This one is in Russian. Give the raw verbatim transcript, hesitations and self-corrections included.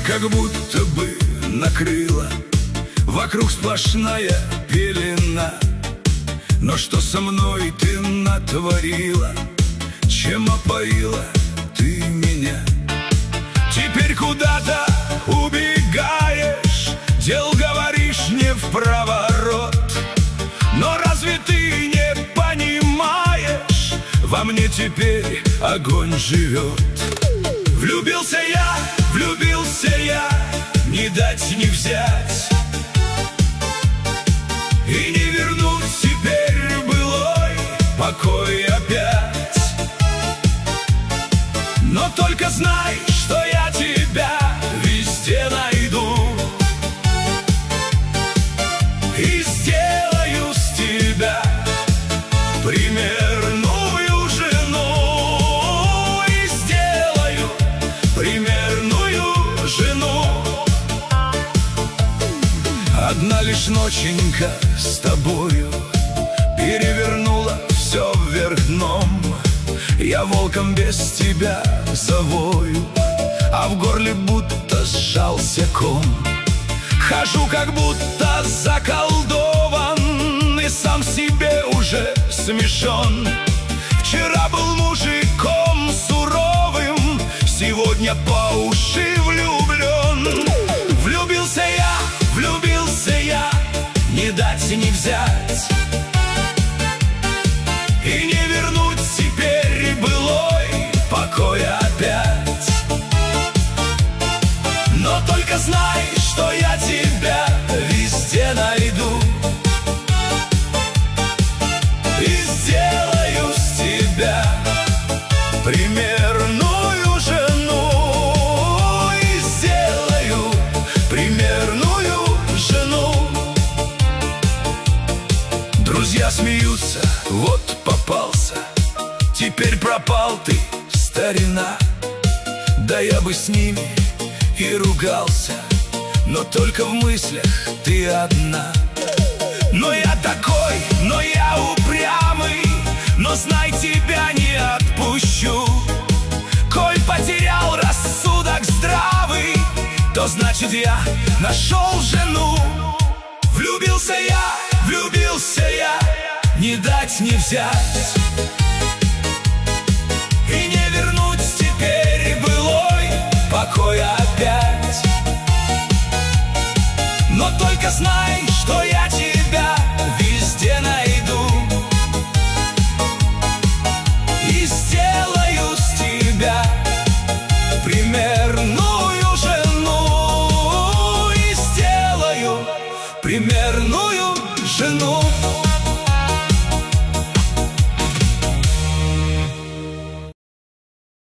как будто бы накрыло, вокруг сплошная пелена. Но что со мной ты натворила, чем опоила ты меня? Теперь куда-то убегаешь, дел говоришь не впроворот. Но разве ты не понимаешь, во мне теперь огонь живет? Влюбился я, влюбился я, не дать не взять, и не вернуть теперь былой покой опять. Но только знай, что я тебя везде найду и сделаю с тебя примерную жену, и сделаю примерную жену. Одна лишь ноченька с тобою перевернула все вверх дном. Я волком без тебя завою, а в горле будто сжался ком. Хожу как будто заколдован, и сам себе уже смешон. Вчера был мужиком суровым, сегодня по уши влюблен. Влюбился я, влюбился я, не дать и не взять, и не вернуть теперь былой покой опять. Но только знай, что я тебя везде найду и сделаю с тебя примерную жену, и сделаю примерную жену. Друзья смеются, вот попался, теперь пропал ты, старина. Да я бы с ними и ругался, но только в мыслях ты одна. Но я такой, но я упрямый, но знай, тебя не отпущу. Коль потерял рассудок здравый, то значит я нашел жену. Влюбился я, влюбился я, не дать не взять, и не вернуть теперь былой покой опять. Но только знай, что я тебя везде найду и сделаю с тебя примерную жену, и сделаю примерную жену.